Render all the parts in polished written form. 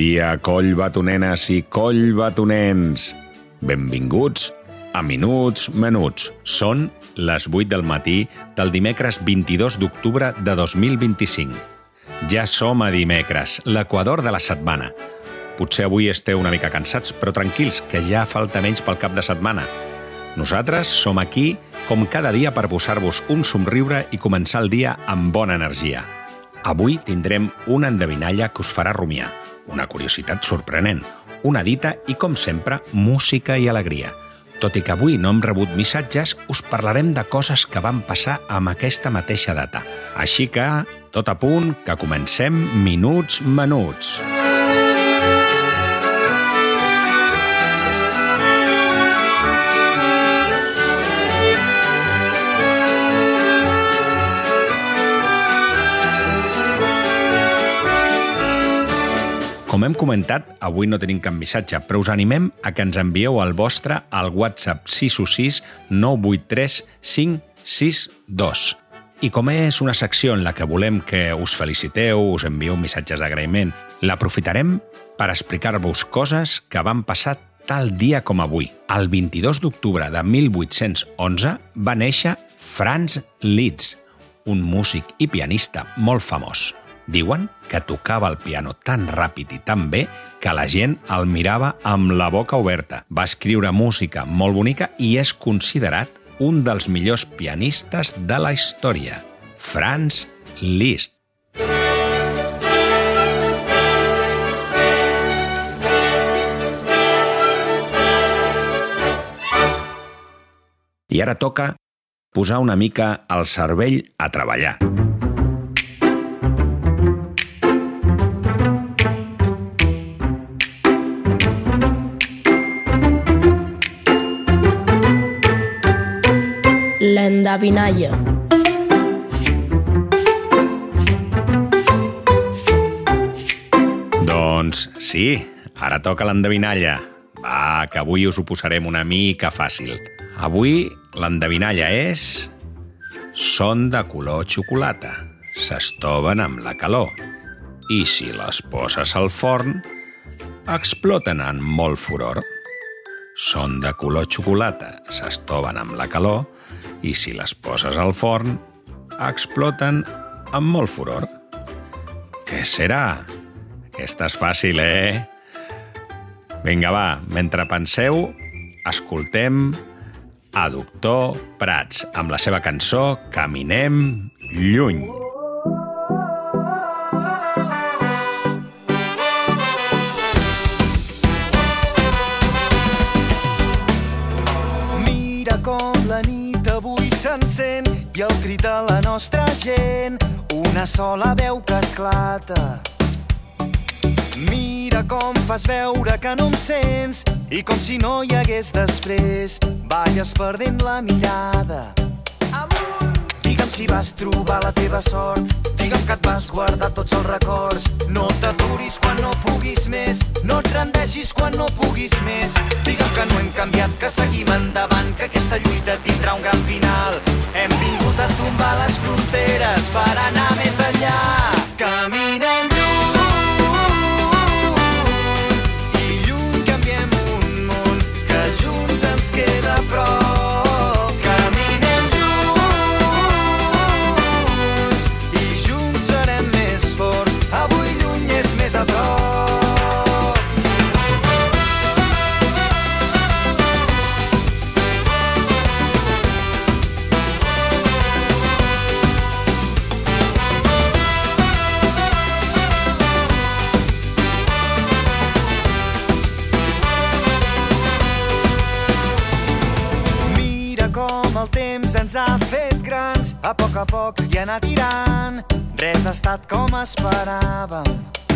dia, collbatonenes i collbatonens. Benvinguts a Minuts Menuts. Són les 8 del matí del dimecres 22 d'octubre de 2025. Ja som a dimecres, l'equador de la setmana. Potser avui esteu una mica cansats, però tranquils, que ja falta menys pel cap de setmana. Nosaltres som aquí com cada dia per posar-vos un somriure i començar el dia amb bona energia. Avui tindrem una endevinalla que us farà rumiar, una curiositat sorprenent, una dita i, com sempre, música i alegria. Tot i que avui no hem rebut missatges, us parlarem de coses que van passar amb aquesta mateixa data. Així que, tot a punt, que comencem Minuts Menuts. Com hem comentat, avui no tenim cap missatge, però us animem a que ens envieu el vostre al WhatsApp 616 983 562. I com és una secció en la que volem que us feliciteu, us envieu missatges d'agraïment, l'aprofitarem per explicar-vos coses que van passar tal dia com avui. El 22 d'octubre de 1811 va néixer Franz Liszt, un músic i pianista molt famós. Diuen que tocava el piano tan ràpid i tan bé que la gent el mirava amb la boca oberta. Va escriure música molt bonica i és considerat un dels millors pianistes de la història. Franz Liszt. I ara toca posar una mica el cervell a treballar. L'endevinalla. Doncs sí, ara toca l'endevinalla. Va, que avui us ho posarem una mica fàcil. Avui l'endevinalla és... Són de color xocolata, s'estoven amb la calor. I si les poses al forn, exploten amb molt furor. Són de color xocolata, s'estoven amb la calor, i si les poses al forn, exploten amb molt furor. Què serà? Aquesta és fàcil, Vinga, va, mentre penseu, escoltem a Doctor Prats amb la seva cançó Caminem lluny. Mira com la nit avui s'encén i el crit de la nostra gent, una sola veu que esclata. Mira com fas veure que no em sents i com si no hi hagués després, balles perdent la mirada. Digue'm si vas trobar la teva sort, digue'm que et vas guardar tots els records. No t'aturis quan no puguis més, no et rendeixis quan no puguis més. Digue'm que no hem canviat, que seguim endavant, que aquesta lluita tindrà un gran final. Hem vingut a tombar les fronteres per anar més enllà. Caminem lluny i lluny canviem un món que junts ens queda a prop. Caminem junts i junts serem més forts. Avui lluny és més a prop. El temps ens ha fet grans, a poc i anar tirant. Res ha estat com esperàvem.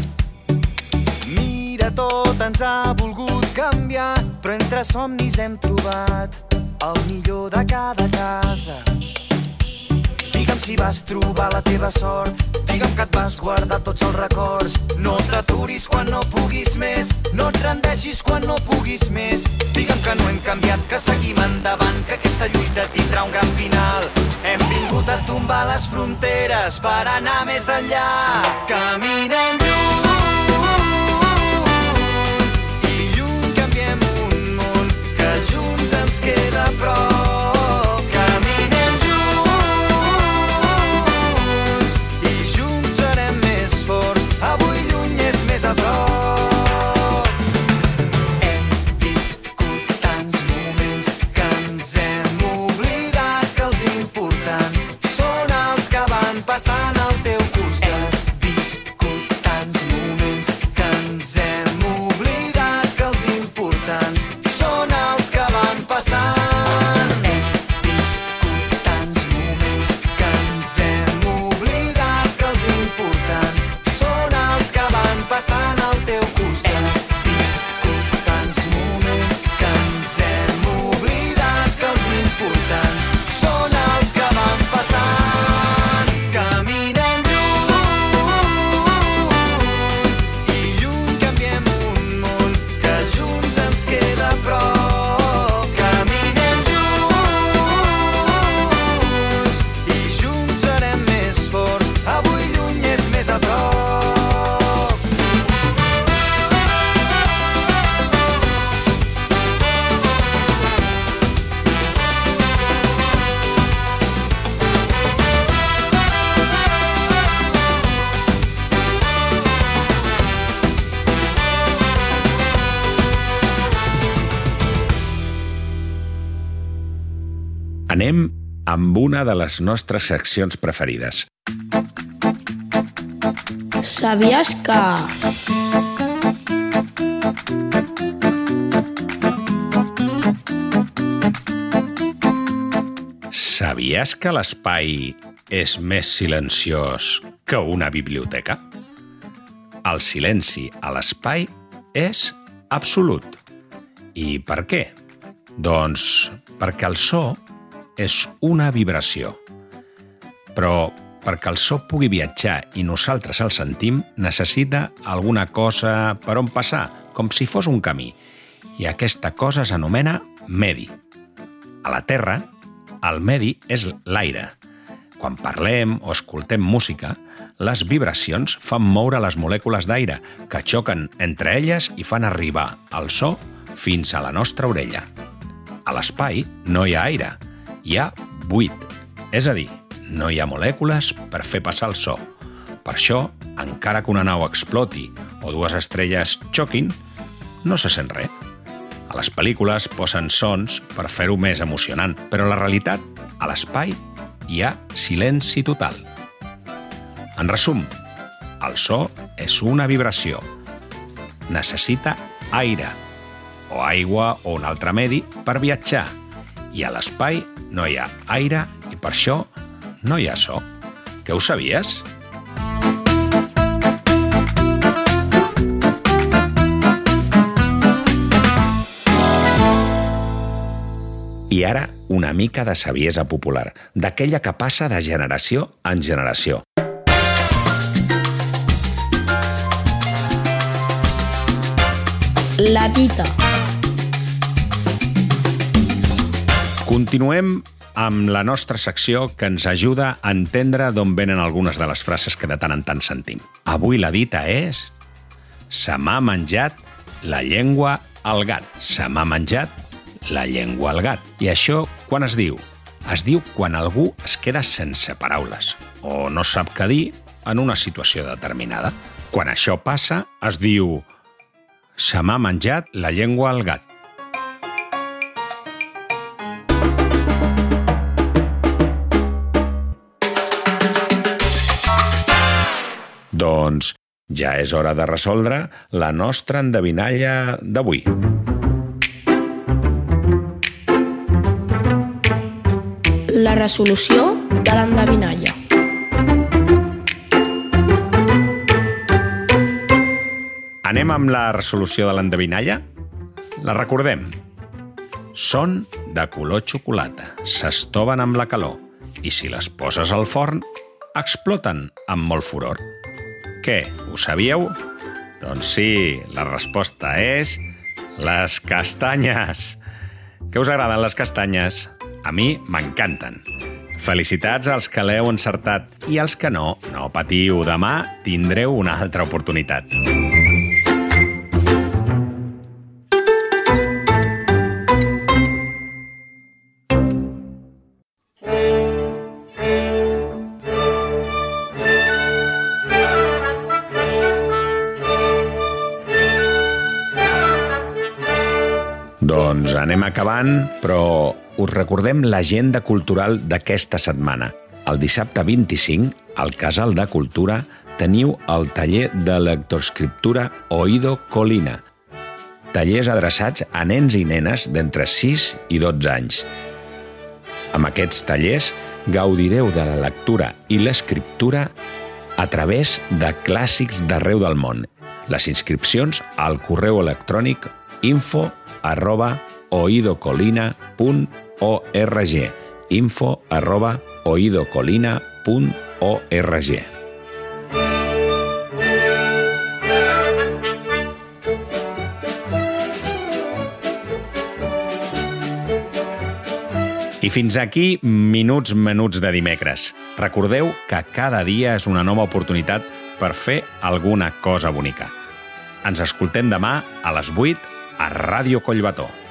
Mira, tot ens ha volgut canviar, però entre somnis hem trobat el millor de cada casa. Digue'm si vas trobar la teva sort, digue'm que et vas guardar tots els records. No t'aturis quan no puguis més, no et rendeixis quan no puguis més. Digue'm que no hem canviat, que seguim endavant, que aquesta lluita tindrà un gran final. Hem vingut a tombar les fronteres per anar més enllà. Caminem lluny Anem amb una de les nostres seccions preferides. Sabies que... Sabies que l'espai és més silenciós que una biblioteca? El silenci a l'espai és absolut. I per què? Doncs perquè el so és una vibració. Però perquè el so pugui viatjar i nosaltres el sentim, necessita alguna cosa per on passar, com si fos un camí. I aquesta cosa s'anomena medi. A la Terra, el medi és l'aire. Quan parlem o escoltem música, les vibracions fan moure les molècules d'aire, que xoquen entre elles i fan arribar el so fins a la nostra orella. A l'espai no hi ha aire, hi ha buit, és a dir, no hi ha molècules per fer passar el so. Per això, encara que una nau exploti o dues estrelles xoquin, no se sent res. A les pel·lícules posen sons per fer-ho més emocionant, però la realitat, a l'espai, hi ha silenci total. En resum, el so és una vibració. Necessita aire, o aigua o un altre medi per viatjar. I a l'espai no hi ha aire i per això no hi ha so. Què ho sabies? I ara una mica de saviesa popular, d'aquella que passa de generació en generació. La dita. Continuem amb la nostra secció que ens ajuda a entendre d'on venen algunes de les frases que de tant en tant sentim. Avui la dita és: se m'ha menjat la llengua al gat. Se m'ha menjat la llengua al gat. I això quan es diu? Es diu quan algú es queda sense paraules o no sap què dir en una situació determinada. Quan això passa, es diu: se m'ha menjat la llengua al gat. Doncs ja és hora de resoldre la nostra endevinalla d'avui. La resolució de l'endevinalla. Anem amb la resolució de l'endevinalla? La recordem. Són de color xocolata, s'estoven amb la calor i si les poses al forn, exploten amb molt furor. Què, ho sabíeu? Doncs sí, la resposta és les castanyes. Què us agraden les castanyes? A mi m'encanten. Felicitats als que l'heu encertat i als que no, no patiu, demà tindreu una altra oportunitat. Doncs anem acabant, però us recordem l'agenda cultural d'aquesta setmana. El dissabte 25, al Casal de Cultura, teniu el taller de lectoescriptura Oído Colina. Tallers adreçats a nens i nenes d'entre 6 i 12 anys. Amb aquests tallers gaudireu de la lectura i l'escriptura a través de clàssics d'arreu del món. Les inscripcions al correu electrònic info@oidocolina.org info@oidocolina.org. I fins aquí Minuts Menuts de dimecres. Recordeu que cada dia és una nova oportunitat per fer alguna cosa bonica. Ens escoltem demà a les 8 a Ràdio Collbató.